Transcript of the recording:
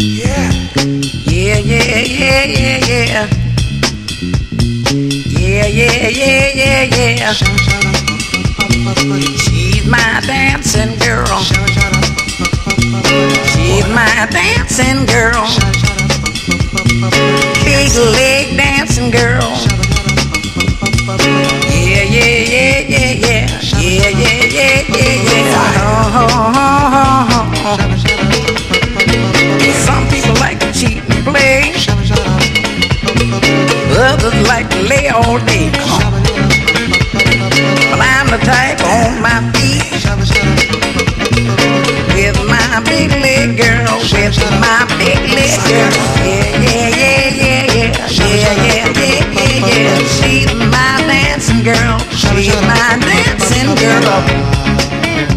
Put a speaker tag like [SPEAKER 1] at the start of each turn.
[SPEAKER 1] Yeah.
[SPEAKER 2] Yeah, yeah, yeah, yeah, yeah. Yeah, yeah, yeah, yeah, yeah. She's my dancing girl. She's my dancing girl. Big leg dancing girl. Yeah, yeah, yeah, yeah, yeah. Yeah, yeah.